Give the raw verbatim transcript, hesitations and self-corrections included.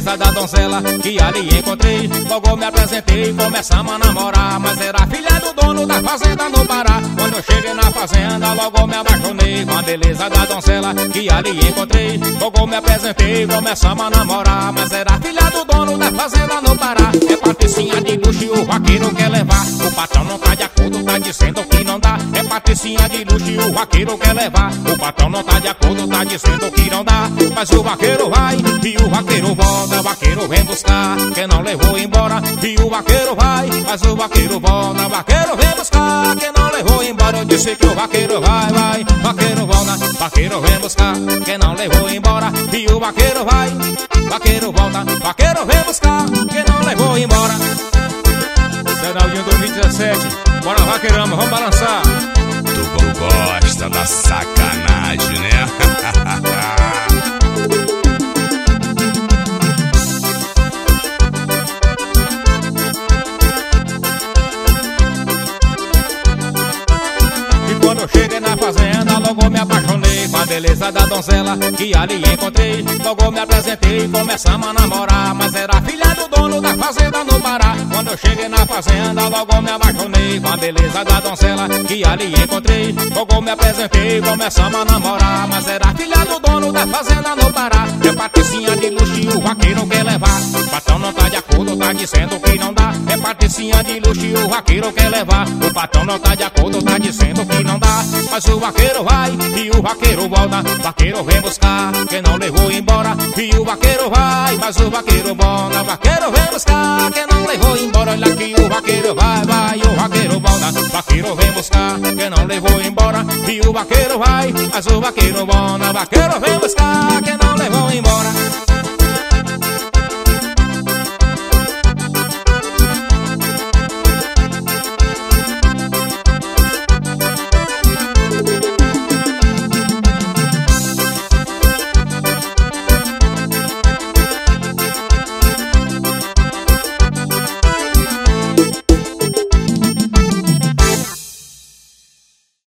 beleza da donzela que ali encontrei. Logo me apresentei, começamos a namorar, mas era filha do dono da fazenda no Pará. Quando eu cheguei na fazenda, logo me apaixonei com a beleza da donzela que ali encontrei. Logo me apresentei, começamos a namorar, mas era filha do dono da fazenda no Pará. É patricinha de luxo e o vaqueiro quer levar. O patrão não tá de acordo, tá dizendo que não dá. É patricinha de luxo e o vaqueiro quer levar. O patrão não tá de acordo, tá dizendo que não dá. Mas o vaqueiro vai e o vaqueiro volta. O vaqueiro vem buscar quem não levou embora. E o vaqueiro vai, mas o vaqueiro volta. O vaqueiro vem buscar quem não levou embora. Eu disse que o vaqueiro vai, vai, vaqueiro volta. Vaqueiro vem buscar quem não levou embora. E o vaqueiro vai, vaqueiro volta. Vaqueiro vem buscar quem não levou embora. Cenaldinho dois mil e dezessete, bora vaqueirama, vamos balançar. Tu gosta da sacanagem, né? E quando eu cheguei na fazenda, logo me apaixonei com a beleza da donzela que ali encontrei. Logo me apresentei, começamos a namorar, mas era filha do dono da fazenda no Pará. Quando eu cheguei na fazenda, logo me apaixonei com a beleza da donzela que ali encontrei. Logo me apresentei, começamos a namorar, mas era filha do dono da fazenda no Pará. É patricinha de luxo e o vaqueiro quer levar. O patrão não tá de acordo, tá dizendo que não dá. É patricinha de luxo e o vaqueiro quer levar. O patrão não tá de acordo, tá dizendo que não dá. Mas o vaqueiro vai e o vaqueiro volta. O vaqueiro vem buscar quem não levou embora. E o vaqueiro vai, mas o vaqueiro volta. O vaqueiro vem buscar quem não levou embora. Olha que o vaqueiro vai, vai, e o vaqueiro volta. O vaqueiro vem buscar quem não levou embora. E o vaqueiro vai, mas o vaqueiro volta. O vaqueiro vem buscar